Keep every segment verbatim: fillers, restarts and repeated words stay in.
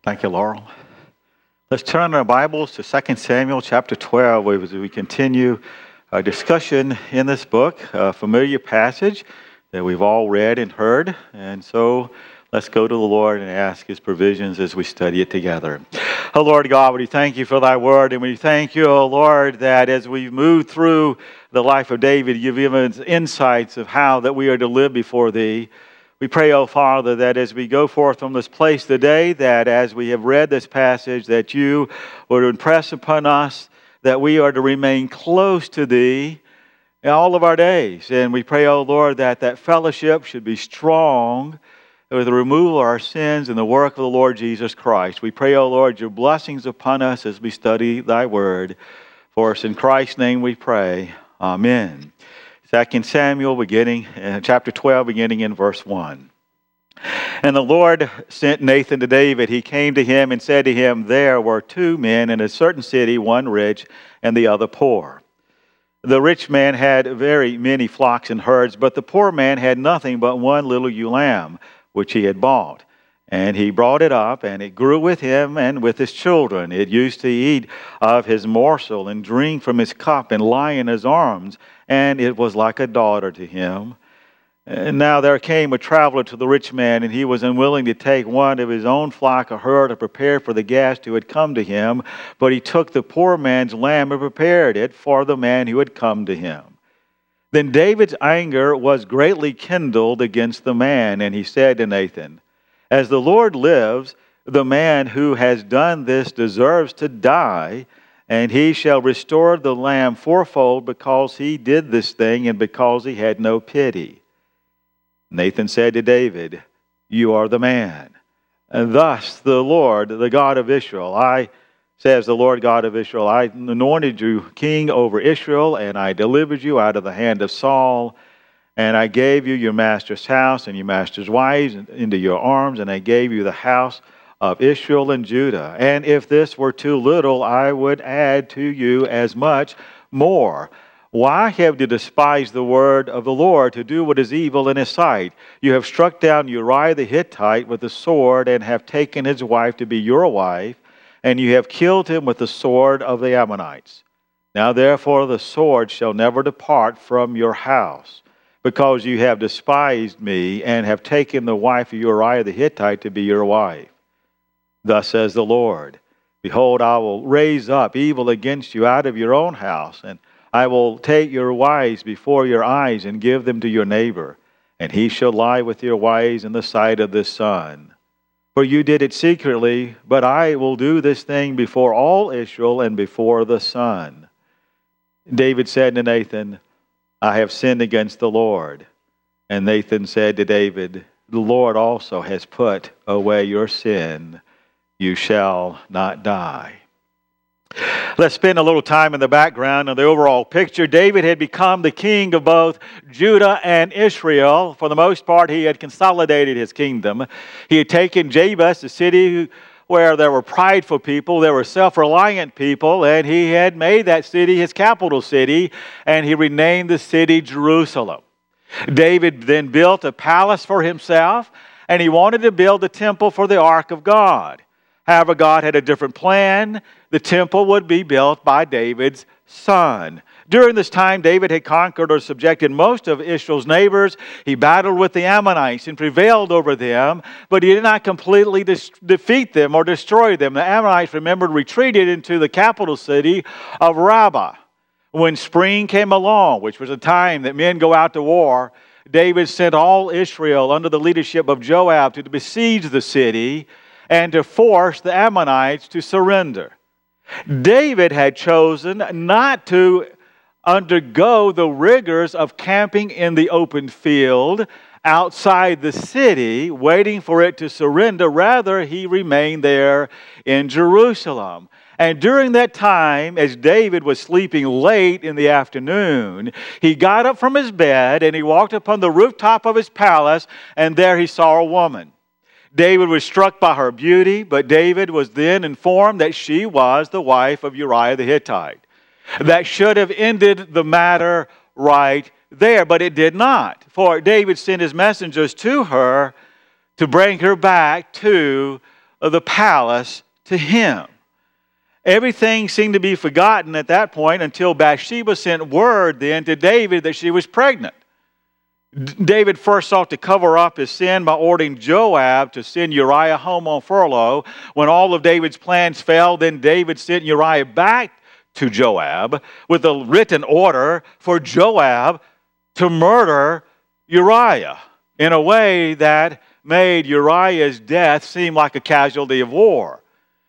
Thank you, Laurel. Let's turn our Bibles to Second Samuel chapter twelve as we continue our discussion in this book, a familiar passage that we've all read and heard. And so let's go to the Lord and ask His provisions as we study it together. Oh, Lord God, we thank You for Thy word, and we thank You, oh Lord, that as we move through the life of David, You've given us insights of how that we are to live before Thee. We pray, oh Father, that as we go forth from this place today, that as we have read this passage, that You would impress upon us that we are to remain close to Thee in all of our days. And we pray, oh Lord, that that fellowship should be strong with the removal of our sins and the work of the Lord Jesus Christ. We pray, oh Lord, Your blessings upon us as we study Thy word. For us in Christ's name we pray. Amen. Second Samuel, beginning uh, chapter twelve, beginning in verse one. And the Lord sent Nathan to David. He came to him and said to him, "There were two men in a certain city, one rich and the other poor. The rich man had very many flocks and herds, but the poor man had nothing but one little ewe lamb, which he had bought. And he brought it up, and it grew with him and with his children. It used to eat of his morsel and drink from his cup and lie in his arms, and it was like a daughter to him. And now there came a traveler to the rich man, and he was unwilling to take one of his own flock or herd to prepare for the guest who had come to him. But he took the poor man's lamb and prepared it for the man who had come to him. Then David's anger was greatly kindled against the man, and he said to Nathan, 'As the Lord lives, the man who has done this deserves to die, and he shall restore the lamb fourfold because he did this thing and because he had no pity.' Nathan said to David, 'You are the man. And thus the Lord, the God of Israel, I, says the Lord God of Israel, I anointed you king over Israel, and I delivered you out of the hand of Saul. And I gave you your master's house and your master's wives into your arms, and I gave you the house of Israel and Judah. And if this were too little, I would add to you as much more. Why have you despised the word of the Lord to do what is evil in His sight? You have struck down Uriah the Hittite with the sword and have taken his wife to be your wife, and you have killed him with the sword of the Ammonites. Now therefore the sword shall never depart from your house, because you have despised me and have taken the wife of Uriah the Hittite to be your wife. Thus says the Lord, Behold, I will raise up evil against you out of your own house, and I will take your wives before your eyes and give them to your neighbor, and he shall lie with your wives in the sight of the sun. For you did it secretly, but I will do this thing before all Israel and before the sun." David said to Nathan, "I have sinned against the Lord." And Nathan said to David, "The Lord also has put away your sin. You shall not die." Let's spend a little time in the background of the overall picture. David had become the king of both Judah and Israel. For the most part, he had consolidated his kingdom. He had taken Jabez, the city where there were prideful people, there were self-reliant people, and he had made that city his capital city, and he renamed the city Jerusalem. David then built a palace for himself, and he wanted to build a temple for the Ark of God. However, God had a different plan. The temple would be built by David's son. During this time, David had conquered or subjected most of Israel's neighbors. He battled with the Ammonites and prevailed over them, but he did not completely dis- defeat them or destroy them. The Ammonites, remembered, retreated into the capital city of Rabbah. When spring came along, which was a time that men go out to war, David sent all Israel under the leadership of Joab to besiege the city and to force the Ammonites to surrender. David had chosen not to undergo the rigors of camping in the open field outside the city, waiting for it to surrender. Rather, he remained there in Jerusalem. And during that time, as David was sleeping late in the afternoon, he got up from his bed and he walked upon the rooftop of his palace, and there he saw a woman. David was struck by her beauty, but David was then informed that she was the wife of Uriah the Hittite. That should have ended the matter right there, but it did not. For David sent his messengers to her to bring her back to the palace to him. Everything seemed to be forgotten at that point until Bathsheba sent word then to David that she was pregnant. David first sought to cover up his sin by ordering Joab to send Uriah home on furlough. When all of David's plans failed, then David sent Uriah back to Joab with a written order for Joab to murder Uriah in a way that made Uriah's death seem like a casualty of war.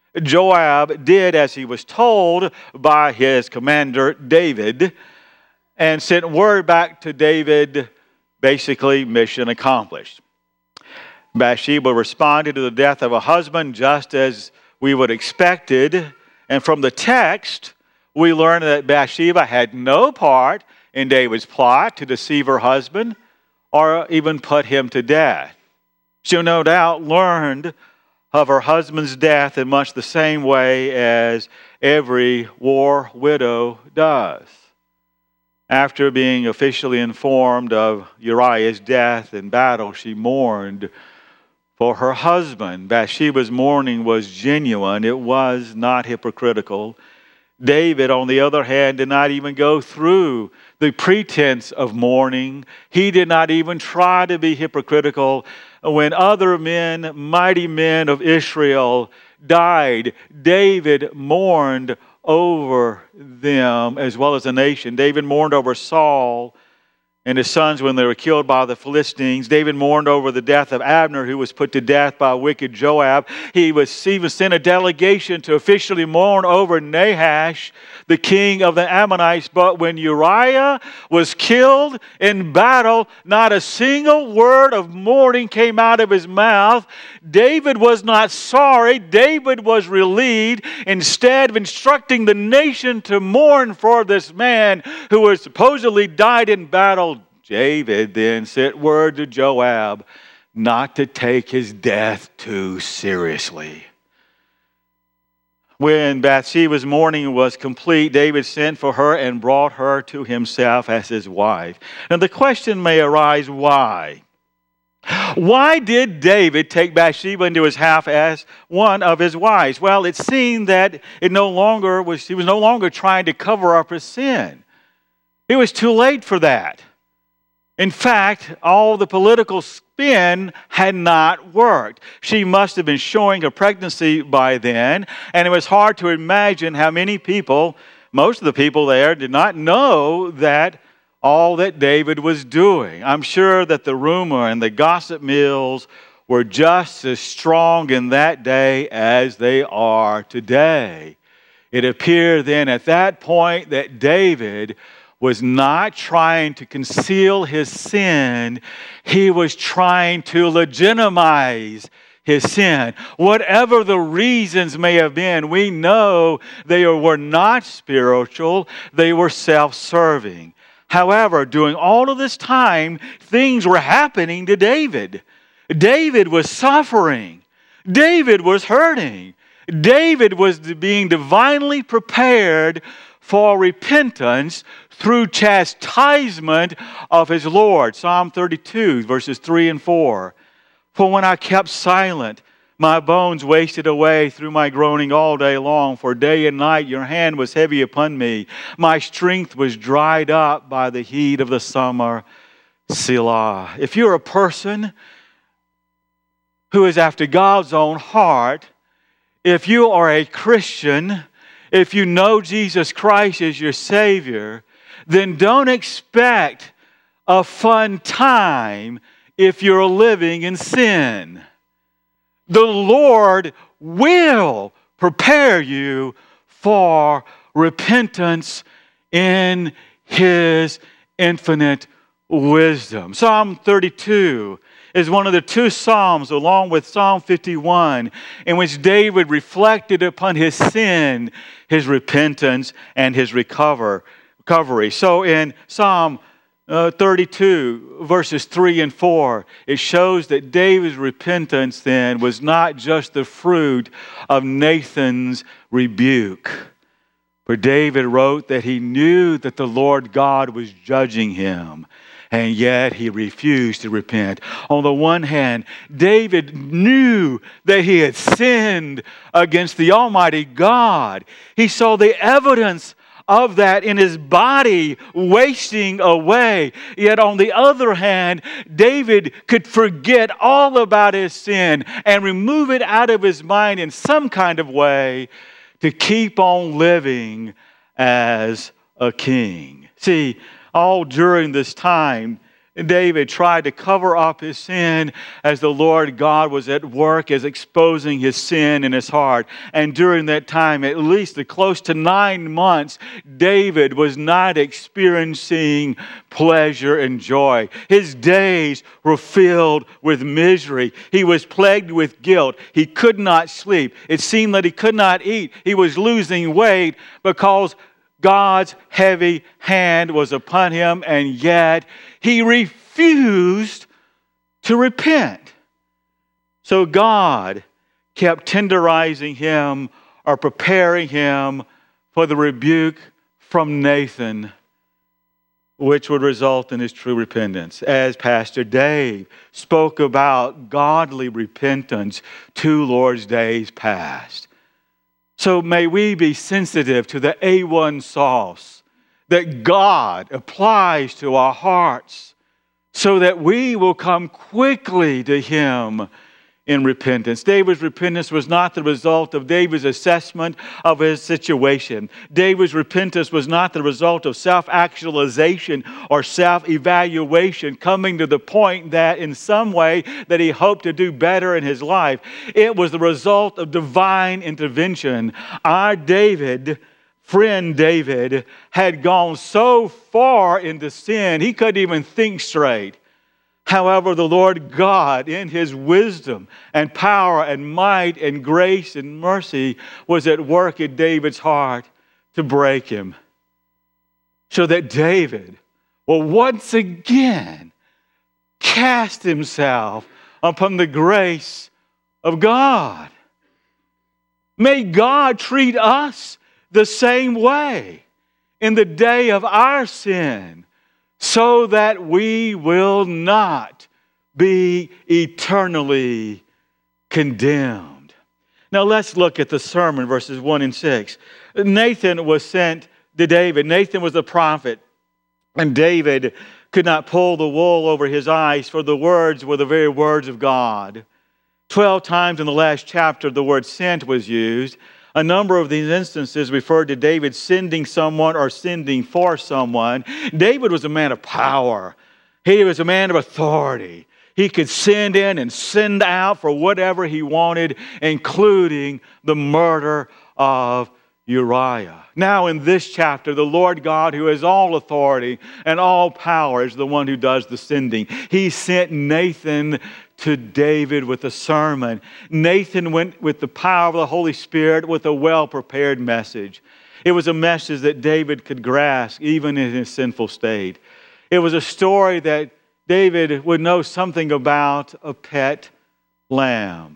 Joab did as he was told by his commander David and sent word back to David, basically mission accomplished. Bathsheba responded to the death of a husband just as we would expected, and from the text we learn that Bathsheba had no part in David's plot to deceive her husband or even put him to death. She no doubt learned of her husband's death in much the same way as every war widow does. After being officially informed of Uriah's death in battle, she mourned for her husband. Bathsheba's mourning was genuine. It was not hypocritical. David, on the other hand, did not even go through the pretense of mourning. He did not even try to be hypocritical. When other men, mighty men of Israel, died, David mourned over them as well as the nation. David mourned over Saul and his sons when they were killed by the Philistines. David mourned over the death of Abner, who was put to death by wicked Joab. He was even sent a delegation to officially mourn over Nahash, the king of the Ammonites. But when Uriah was killed in battle, not a single word of mourning came out of his mouth. David was not sorry. David was relieved. Instead of instructing the nation to mourn for this man who was supposedly died in battle, David then sent word to Joab not to take his death too seriously. When Bathsheba's mourning was complete, David sent for her and brought her to himself as his wife. Now the question may arise, why? Why did David take Bathsheba into his house as one of his wives? Well, it seemed that it no longer was, he was no longer trying to cover up his sin. It was too late for that. In fact, all the political spin had not worked. She must have been showing her pregnancy by then, and it was hard to imagine how many people, most of the people there, did not know that all that David was doing. I'm sure that the rumor and the gossip mills were just as strong in that day as they are today. It appeared then at that point that David was not trying to conceal his sin. He was trying to legitimize his sin. Whatever the reasons may have been, we know they were not spiritual. They were self-serving. However, during all of this time, things were happening to David. David was suffering. David was hurting. David was being divinely prepared for repentance through chastisement of his Lord. Psalm thirty-two, verses three and four. For when I kept silent, my bones wasted away through my groaning all day long. For day and night your hand was heavy upon me. My strength was dried up by the heat of the summer. Selah. If you're a person who is after God's own heart, if you are a Christian, if you know Jesus Christ as your Savior, then don't expect a fun time if you're living in sin. The Lord will prepare you for repentance in His infinite wisdom. Psalm thirty-two is one of the two Psalms, along with Psalm fifty-one, in which David reflected upon his sin, his repentance, and his recover, recovery. So in Psalm uh, thirty-two, verses three and four, it shows that David's repentance then was not just the fruit of Nathan's rebuke. For David wrote that he knew that the Lord God was judging him. and yet he refused to repent. On the one hand, David knew that he had sinned against the Almighty God. He saw the evidence of that in his body wasting away. Yet on the other hand, David could forget all about his sin and remove it out of his mind in some kind of way to keep on living as a king. See, all during this time, David tried to cover up his sin as the Lord God was at work as exposing his sin in his heart. And during that time, at least close to nine months, David was not experiencing pleasure and joy. His days were filled with misery. He was plagued with guilt. He could not sleep. It seemed that he could not eat. He was losing weight because God's heavy hand was upon him, and yet he refused to repent. So God kept tenderizing him or preparing him for the rebuke from Nathan, which would result in his true repentance. As Pastor Dave spoke about godly repentance two Lord's days past. So may we be sensitive to the A one sauce that God applies to our hearts so that we will come quickly to Him in repentance. David's repentance was not the result of David's assessment of his situation. David's repentance was not the result of self-actualization or self-evaluation, coming to the point that in some way that he hoped to do better in his life. It was the result of divine intervention. Our David, friend David, had gone so far into sin, he couldn't even think straight. However, the Lord God, in His wisdom and power and might and grace and mercy, was at work in David's heart to break him, so that David will once again cast himself upon the grace of God. May God treat us the same way in the day of our sin, so that we will not be eternally condemned. Now let's look at the sermon, verses one and six. Nathan was sent to David. Nathan was a prophet, and David could not pull the wool over his eyes, for the words were the very words of God. Twelve times in the last chapter, the word sent was used. A number of these instances referred to David sending someone or sending for someone. David was a man of power. He was a man of authority. He could send in and send out for whatever he wanted, including the murder of Uriah. Now in this chapter, the Lord God, who has all authority and all power, is the one who does the sending. He sent Nathan to David with a sermon. Nathan went with the power of the Holy Spirit with a well-prepared message. It was a message that David could grasp even in his sinful state. It was a story that David would know something about a pet lamb.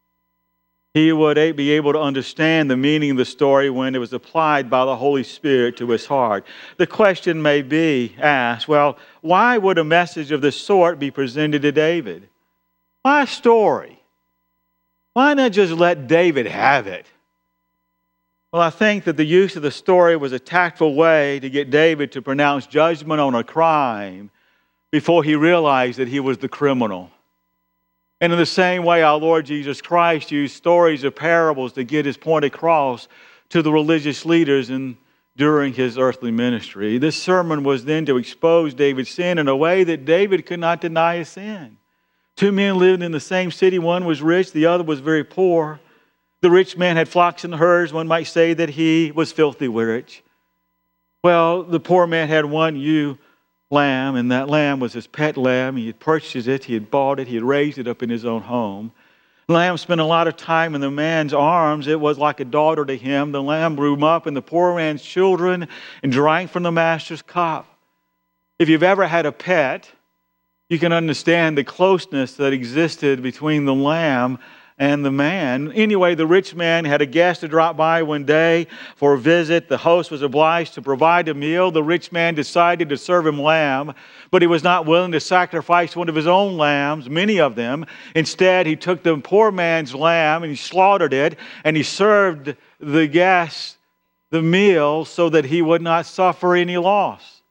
He would be able to understand the meaning of the story when it was applied by the Holy Spirit to his heart. The question may be asked, well, why would a message of this sort be presented to David? Why a story? Why not just let David have it? Well, I think that the use of the story was a tactful way to get David to pronounce judgment on a crime before he realized that he was the criminal. And in the same way, our Lord Jesus Christ used stories or parables to get His point across to the religious leaders in, during His earthly ministry. This sermon was then to expose David's sin in a way that David could not deny his sin. Two men lived in the same city. One was rich, the other was very poor. The rich man had flocks and herds. One might say that he was filthy rich. Well, the poor man had one ewe lamb, and that lamb was his pet lamb. He had purchased it, he had bought it, he had raised it up in his own home. The lamb spent a lot of time in the man's arms. It was like a daughter to him. The lamb grew up in the poor man's children and drank from the master's cup. If you've ever had a pet, you can understand the closeness that existed between the lamb and the man. Anyway, the rich man had a guest to drop by one day for a visit. The host was obliged to provide a meal. The rich man decided to serve him lamb, but he was not willing to sacrifice one of his own lambs, many of them. Instead, he took the poor man's lamb and he slaughtered it, and he served the guest the meal so that he would not suffer any loss.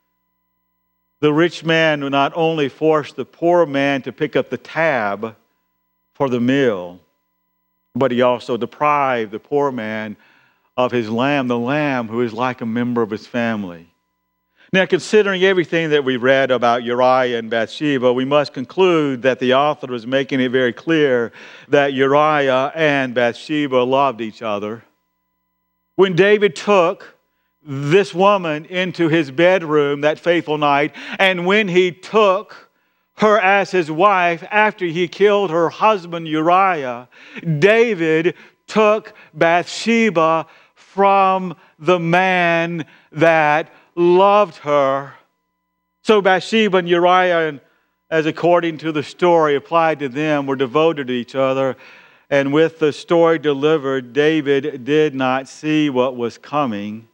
The rich man would not only force the poor man to pick up the tab for the meal, but he also deprived the poor man of his lamb, the lamb who is like a member of his family. Now, considering everything that we read about Uriah and Bathsheba, we must conclude that the author was making it very clear that Uriah and Bathsheba loved each other. When David took this woman into his bedroom that fateful night, and when he took her as his wife after he killed her husband Uriah, David took Bathsheba from the man that loved her. So Bathsheba and Uriah, as according to the story applied to them, were devoted to each other. And with the story delivered, David did not see what was coming.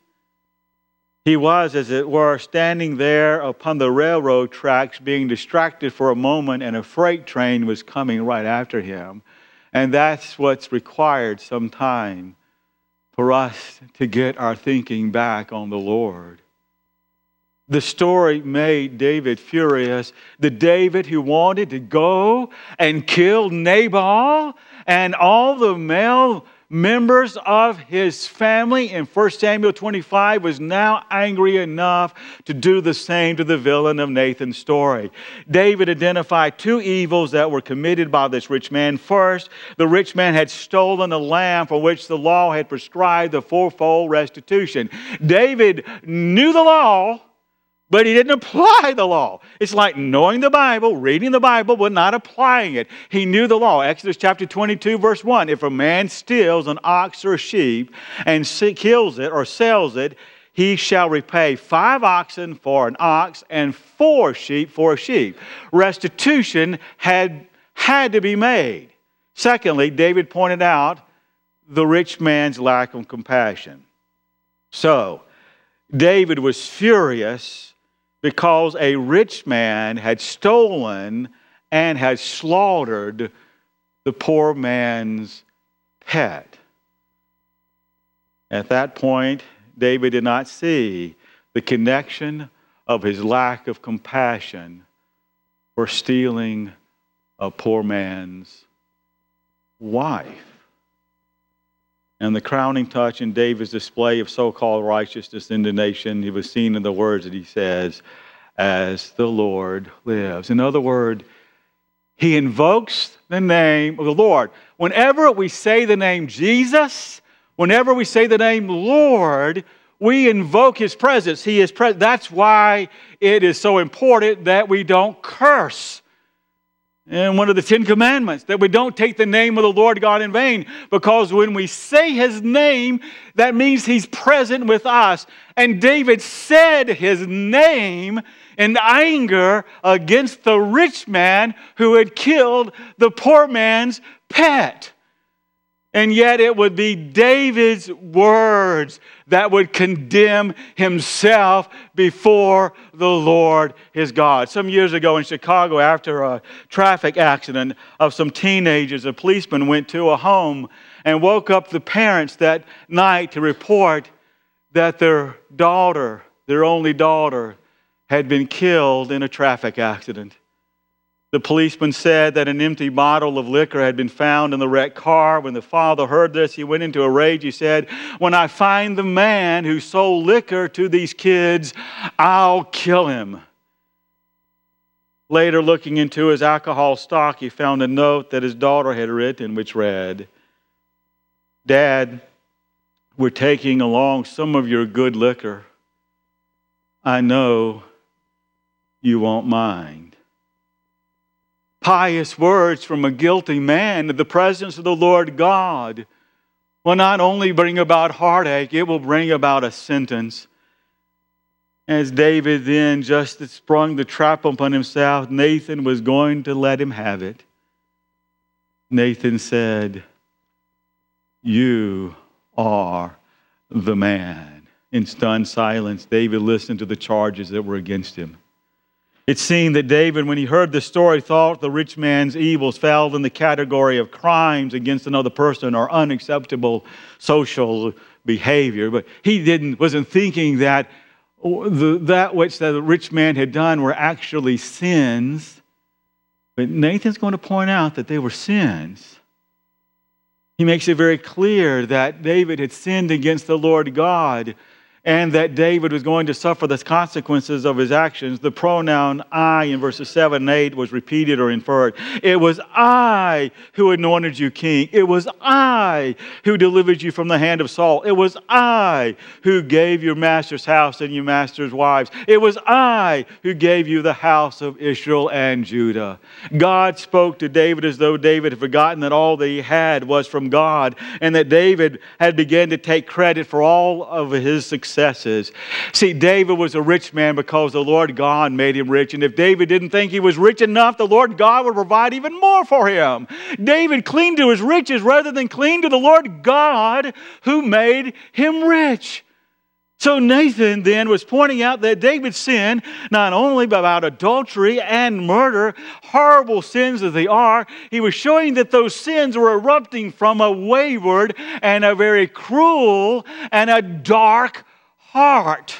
He was, as it were, standing there upon the railroad tracks, being distracted for a moment, and a freight train was coming right after him. And that's what's required sometime for us to get our thinking back on the Lord. The story made David furious. The David who wanted to go and kill Nabal and all the male members of his family in First Samuel twenty-five was now angry enough to do the same to the villain of Nathan's story. David identified two evils that were committed by this rich man. First, the rich man had stolen a lamb for which the law had prescribed the fourfold restitution. David knew the law, but he didn't apply the law. It's like knowing the Bible, reading the Bible, but not applying it. He knew the law. Exodus chapter twenty-two, verse one. If a man steals an ox or a sheep and kills it or sells it, he shall repay five oxen for an ox and four sheep for a sheep. Restitution had, had to be made. Secondly, David pointed out the rich man's lack of compassion. So, David was furious because a rich man had stolen and had slaughtered the poor man's pet. At that point, David did not see the connection of his lack of compassion for stealing a poor man's wife. And the crowning touch in David's display of so-called righteousness in the nation, it was seen in the words that he says, "As the Lord lives." In other words, he invokes the name of the Lord. Whenever we say the name Jesus, whenever we say the name Lord, we invoke His presence. He is present. That's why it is so important that we don't curse. And one of the Ten Commandments, that we don't take the name of the Lord God in vain, because when we say His name, that means He's present with us. And David said His name in anger against the rich man who had killed the poor man's pet. And yet it would be David's words that would condemn himself before the Lord his God. Some years ago in Chicago, after a traffic accident of some teenagers, a policeman went to a home and woke up the parents that night to report that their daughter, their only daughter, had been killed in a traffic accident. The policeman said that an empty bottle of liquor had been found in the wrecked car. When the father heard this, he went into a rage. He said, "When I find the man who sold liquor to these kids, I'll kill him." Later, looking into his alcohol stock, he found a note that his daughter had written, which read, "Dad, we're taking along some of your good liquor. I know you won't mind." Pious words from a guilty man in the presence of the Lord God will not only bring about heartache, it will bring about a sentence. As David then just sprung the trap upon himself, Nathan was going to let him have it. Nathan said, "You are the man." In stunned silence, David listened to the charges that were against him. It seemed that David, when he heard the story, thought the rich man's evils fell in the category of crimes against another person or unacceptable social behavior. But he didn't, wasn't thinking that the, that which the rich man had done were actually sins. But Nathan's going to point out that they were sins. He makes it very clear that David had sinned against the Lord God, and that David was going to suffer the consequences of his actions. The pronoun I in verses seven and eight was repeated or inferred. It was I who anointed you king. It was I who delivered you from the hand of Saul. It was I who gave your master's house and your master's wives. It was I who gave you the house of Israel and Judah. God spoke to David as though David had forgotten that all that he had was from God, and that David had begun to take credit for all of his success. Successes. See, David was a rich man because the Lord God made him rich. And if David didn't think he was rich enough, the Lord God would provide even more for him. David clinged to his riches rather than cling to the Lord God who made him rich. So Nathan then was pointing out that David's sin, not only about adultery and murder, horrible sins as they are, he was showing that those sins were erupting from a wayward and a very cruel and a dark heart.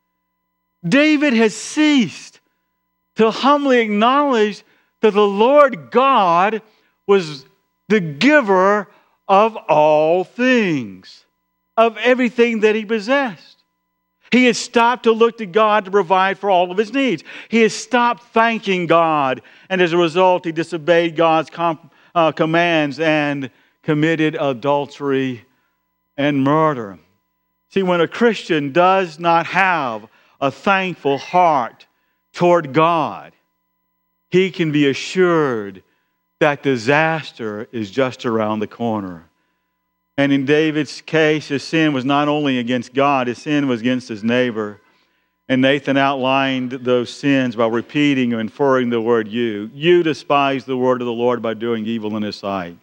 David has ceased to humbly acknowledge that the Lord God was the giver of all things, of everything that he possessed. He has stopped to look to God to provide for all of his needs. He has stopped thanking God, and as a result, he disobeyed God's com- uh, commands and committed adultery and murder. See, when a Christian does not have a thankful heart toward God, he can be assured that disaster is just around the corner. And in David's case, his sin was not only against God, his sin was against his neighbor. And Nathan outlined those sins by repeating or inferring the word you. You despised the word of the Lord by doing evil in his sight.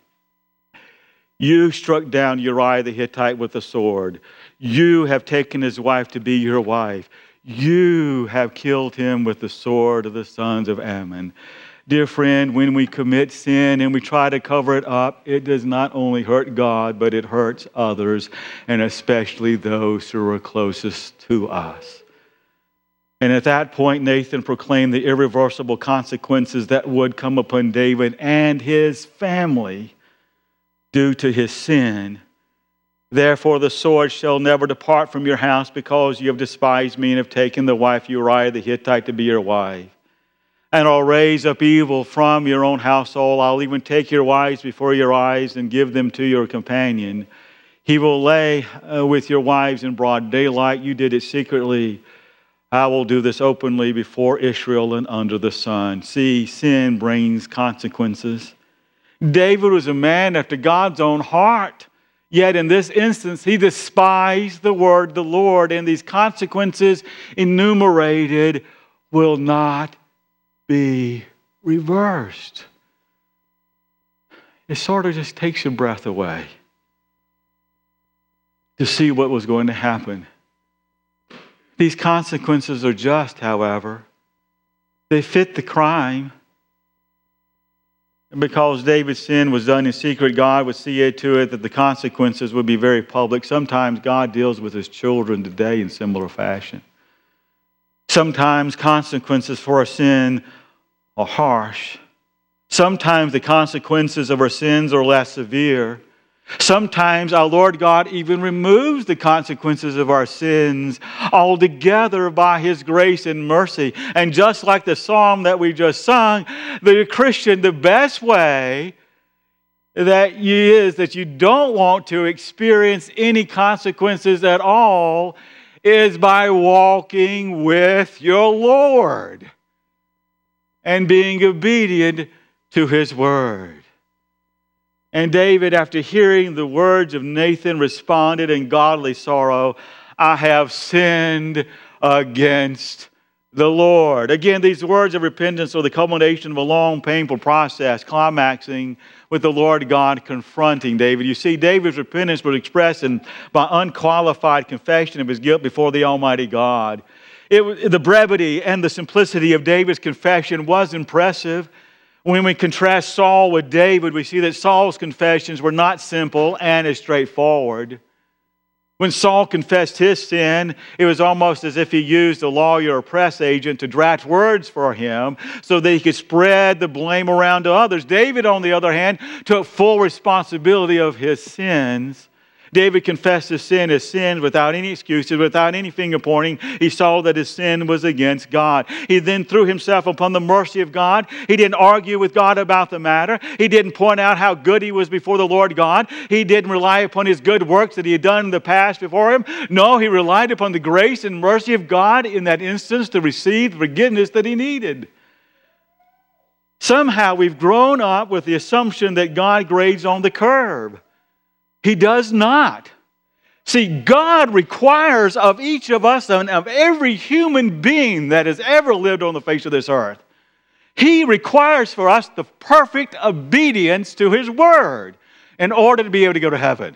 You struck down Uriah the Hittite with a sword. You have taken his wife to be your wife. You have killed him with the sword of the sons of Ammon. Dear friend, when we commit sin and we try to cover it up, it does not only hurt God, but it hurts others, and especially those who are closest to us. And at that point, Nathan proclaimed the irreversible consequences that would come upon David and his family due to his sin. Therefore, the sword shall never depart from your house, because you have despised me and have taken the wife Uriah the Hittite to be your wife. And I'll raise up evil from your own household. I'll even take your wives before your eyes and give them to your companion. He will lay uh, with your wives in broad daylight. You did it secretly. I will do this openly before Israel and under the sun. See, sin brings consequences. David was a man after God's own heart. Yet in this instance, he despised the word of the Lord, and these consequences enumerated will not be reversed. It sort of just takes your breath away to see what was going to happen. These consequences are just, however. They fit the crime. And because David's sin was done in secret, God would see to it that the consequences would be very public. Sometimes God deals with his children today in similar fashion. Sometimes consequences for our sin are harsh. Sometimes the consequences of our sins are less severe. Sometimes our Lord God even removes the consequences of our sins altogether by his grace and mercy. And just like the psalm that we just sung, the Christian, the best way that you is that you don't want to experience any consequences at all is by walking with your Lord and being obedient to his word. And David, after hearing the words of Nathan, responded in godly sorrow, I have sinned against the Lord. Again, these words of repentance are the culmination of a long, painful process, climaxing with the Lord God confronting David. You see, David's repentance was expressed in, by unqualified confession of his guilt before the Almighty God. It, the brevity and the simplicity of David's confession was impressive. When we contrast Saul with David, we see that Saul's confessions were not simple and as straightforward. When Saul confessed his sin, it was almost as if he used a lawyer or press agent to draft words for him so that he could spread the blame around to others. David, on the other hand, took full responsibility of his sins. David confessed his sin as sin without any excuses, without any finger pointing. He saw that his sin was against God. He then threw himself upon the mercy of God. He didn't argue with God about the matter. He didn't point out how good he was before the Lord God. He didn't rely upon his good works that he had done in the past before him. No, he relied upon the grace and mercy of God in that instance to receive the forgiveness that he needed. Somehow we've grown up with the assumption that God grades on the curve. He does not. See, God requires of each of us and of every human being that has ever lived on the face of this earth, He requires for us the perfect obedience to His Word in order to be able to go to heaven.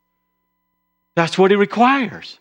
That's what He requires.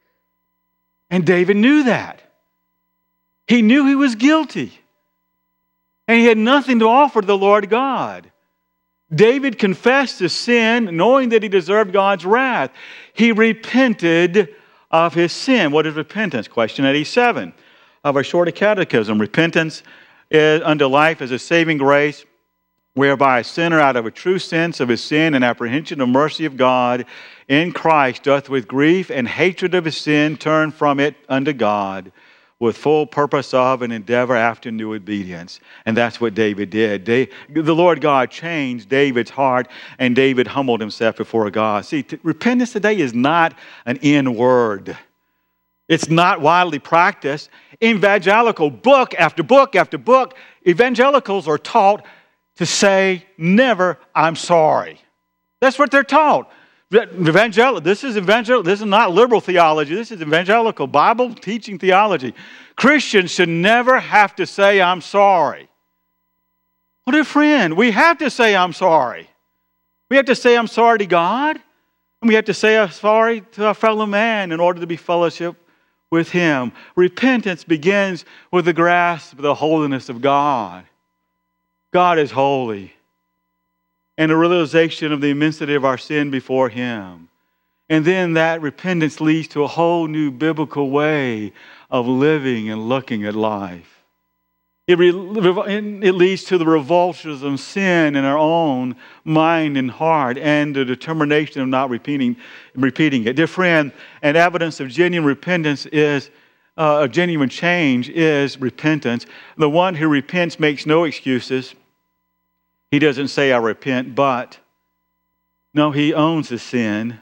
And David knew that. He knew he was guilty. And he had nothing to offer to the Lord God. David confessed his sin, knowing that he deserved God's wrath. He repented of his sin. What is repentance? Question eighty-seven of our shorter catechism. Repentance is, unto life is a saving grace, whereby a sinner out of a true sense of his sin and apprehension of mercy of God in Christ doth with grief and hatred of his sin turn from it unto God, with full purpose of and endeavor after new obedience. And that's what David did. They, the Lord God changed David's heart, and David humbled himself before God. See, t- repentance today is not an in word. It's not widely practiced. Evangelical, book after book after book, evangelicals are taught to say, never, I'm sorry. That's what they're taught. Evangel- this is evangel- This is not liberal theology. This is evangelical Bible teaching theology. Christians should never have to say, I'm sorry. Well, dear friend, we have to say, I'm sorry. We have to say, I'm sorry to God. And we have to say, I'm sorry to our fellow man in order to be fellowship with Him. Repentance begins with the grasp of the holiness of God. God is holy. And a realization of the immensity of our sin before Him. And then that repentance leads to a whole new biblical way of living and looking at life. It, re- it leads to the revulsions of sin in our own mind and heart and the determination of not repeating, repeating it. Dear friend, an evidence of genuine repentance is, uh, of genuine change is repentance. The one who repents makes no excuses. He doesn't say, I repent, but no, he owns the sin.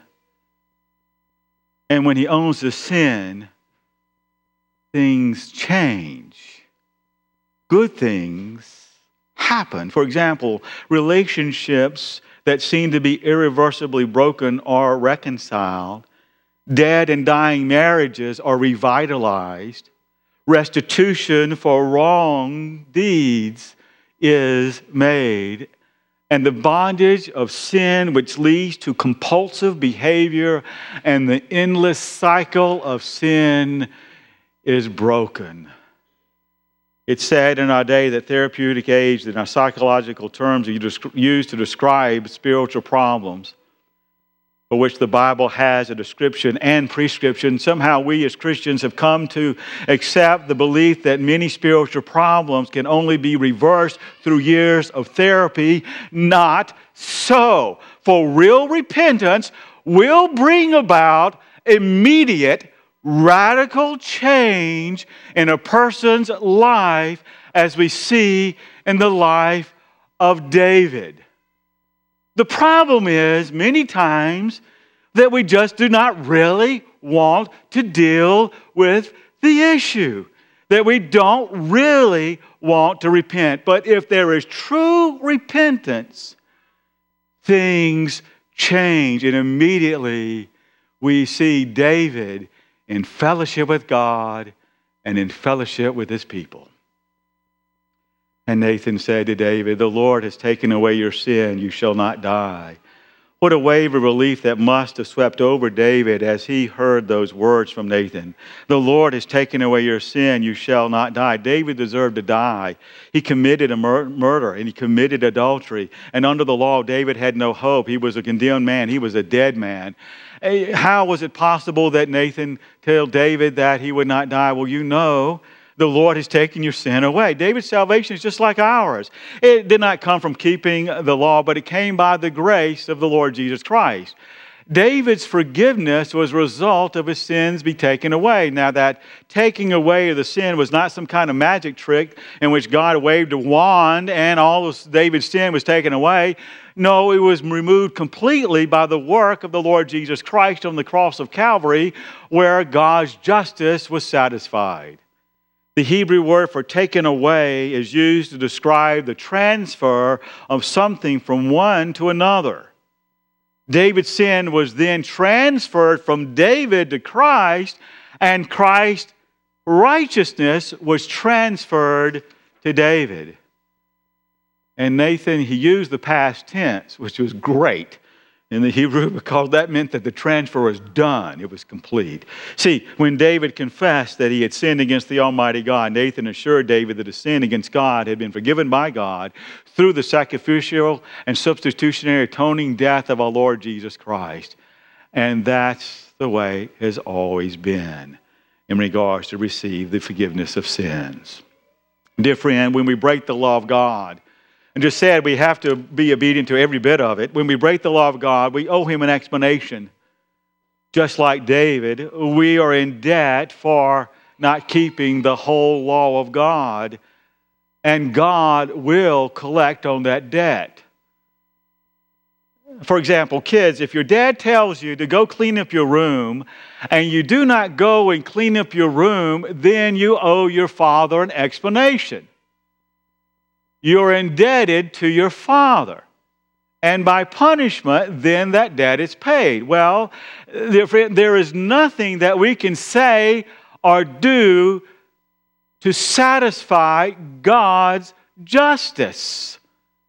And when he owns the sin, things change. Good things happen. For example, relationships that seem to be irreversibly broken are reconciled. Dead and dying marriages are revitalized. Restitution for wrong deeds is made, and the bondage of sin which leads to compulsive behavior and the endless cycle of sin is broken. It's said in our day that therapeutic aids and our psychological terms are used to describe spiritual problems for which the Bible has a description and prescription. Somehow we as Christians have come to accept the belief that many spiritual problems can only be reversed through years of therapy. Not so. For real repentance will bring about immediate, radical change in a person's life, as we see in the life of David. The problem is, many times, that we just do not really want to deal with the issue. That we don't really want to repent. But if there is true repentance, things change. And immediately we see David in fellowship with God and in fellowship with his people. And Nathan said to David, the Lord has taken away your sin. You shall not die. What a wave of relief that must have swept over David as he heard those words from Nathan. The Lord has taken away your sin. You shall not die. David deserved to die. He committed a mur- murder and he committed adultery. And under the law, David had no hope. He was a condemned man. He was a dead man. How was it possible that Nathan told David that he would not die? Well, you know, the Lord has taken your sin away. David's salvation is just like ours. It did not come from keeping the law, but it came by the grace of the Lord Jesus Christ. David's forgiveness was a result of his sins be taken away. Now, that taking away of the sin was not some kind of magic trick in which God waved a wand and all of David's sin was taken away. No, it was removed completely by the work of the Lord Jesus Christ on the cross of Calvary, where God's justice was satisfied. The Hebrew word for taken away is used to describe the transfer of something from one to another. David's sin was then transferred from David to Christ, and Christ's righteousness was transferred to David. And Nathan, he used the past tense, which was great in the Hebrew, because that meant that the transfer was done. It was complete. See, when David confessed that he had sinned against the Almighty God, Nathan assured David that his sin against God had been forgiven by God through the sacrificial and substitutionary atoning death of our Lord Jesus Christ. And that's the way it has always been in regards to receive the forgiveness of sins. Dear friend, when we break the law of God, and just said we have to be obedient to every bit of it. When we break the law of God, we owe him an explanation. Just like David, we are in debt for not keeping the whole law of God. And God will collect on that debt. For example, kids, if your dad tells you to go clean up your room and you do not go and clean up your room, then you owe your father an explanation. You're indebted to your father. And by punishment, then that debt is paid. Well, there is nothing that we can say or do to satisfy God's justice.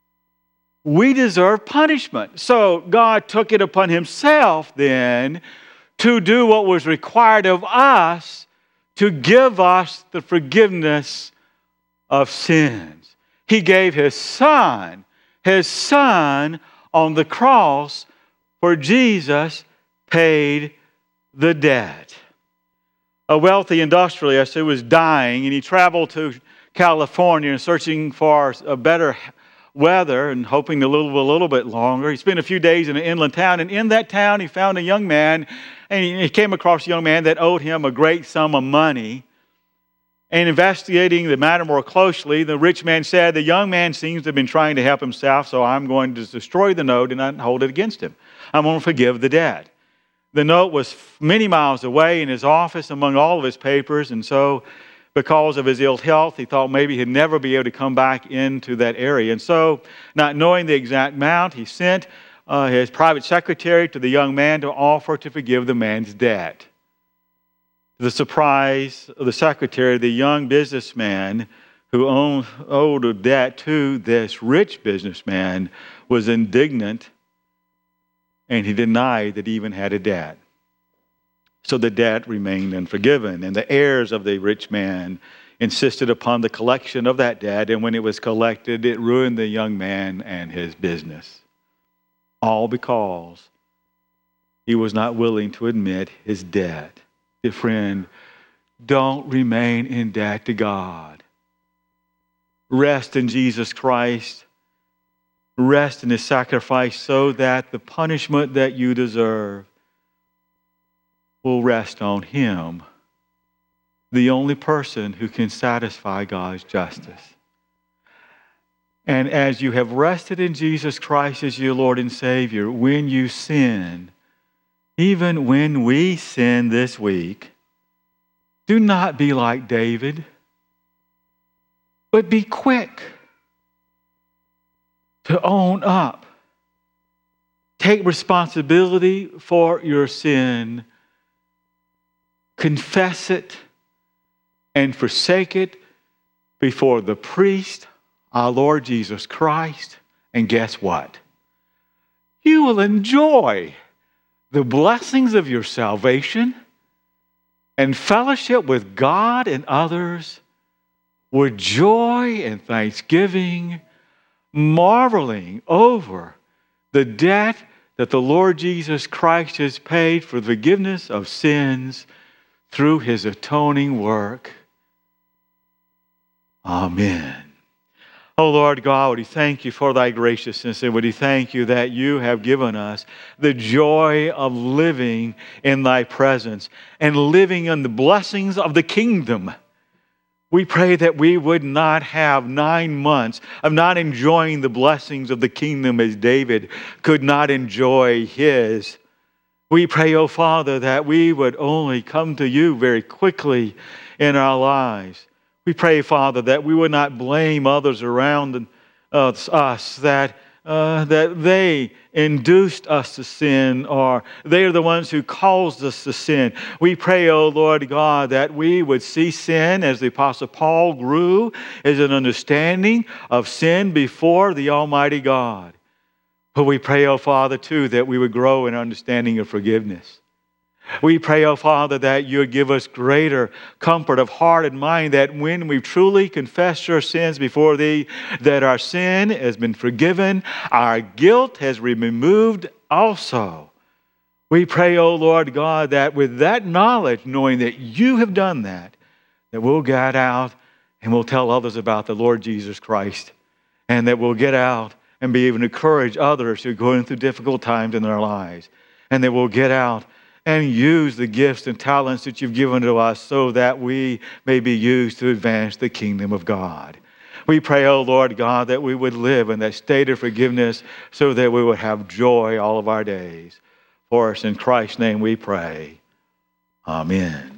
We deserve punishment. So God took it upon himself then to do what was required of us to give us the forgiveness of sins. He gave his son, his son on the cross, for Jesus paid the debt. A wealthy industrialist who was dying, and he traveled to California searching for a better weather and hoping to live a little bit longer. He spent a few days in an inland town, and in that town he found a young man, and he came across a young man that owed him a great sum of money. And investigating the matter more closely, the rich man said, the young man seems to have been trying to help himself, so I'm going to destroy the note and not hold it against him. I'm going to forgive the debt. The note was many miles away in his office among all of his papers, and so because of his ill health, he thought maybe he'd never be able to come back into that area. And so, not knowing the exact amount, he sent uh, his private secretary to the young man to offer to forgive the man's debt. To the surprise of the secretary, the young businessman who owned, owed a debt to this rich businessman was indignant, and he denied that he even had a debt. So the debt remained unforgiven, and the heirs of the rich man insisted upon the collection of that debt, and when it was collected, it ruined the young man and his business. All because he was not willing to admit his debt. Dear friend, don't remain in debt to God. Rest in Jesus Christ. Rest in his sacrifice so that the punishment that you deserve will rest on him, the only person who can satisfy God's justice. And as you have rested in Jesus Christ as your Lord and Savior, when you sin, even when we sin this week, do not be like David, but be quick to own up. Take responsibility for your sin, confess it, and forsake it before the priest, our Lord Jesus Christ. And guess what? You will enjoy the blessings of your salvation and fellowship with God and others with joy and thanksgiving, marveling over the debt that the Lord Jesus Christ has paid for the forgiveness of sins through his atoning work. Amen. Oh, Lord God, would he thank you for thy graciousness, and would he thank you that you have given us the joy of living in thy presence and living in the blessings of the kingdom. We pray that we would not have nine months of not enjoying the blessings of the kingdom as David could not enjoy his. We pray, oh Father, that we would only come to you very quickly in our lives. We pray, Father, that we would not blame others around uh, us, that, uh, that they induced us to sin, or they are the ones who caused us to sin. We pray, oh Lord God, that we would see sin as the Apostle Paul grew as an understanding of sin before the Almighty God. But we pray, oh Father, too, that we would grow in understanding of forgiveness. We pray, oh Father, that you would give us greater comfort of heart and mind, that when we truly confess our sins before thee, that our sin has been forgiven, our guilt has been removed also. We pray, oh Lord God, that with that knowledge, knowing that you have done that, that we'll get out and we'll tell others about the Lord Jesus Christ, and that we'll get out and be able to encourage others who are going through difficult times in their lives, and that we'll get out and use the gifts and talents that you've given to us so that we may be used to advance the kingdom of God. We pray, oh Lord God, that we would live in that state of forgiveness so that we would have joy all of our days. For us in Christ's name we pray. Amen.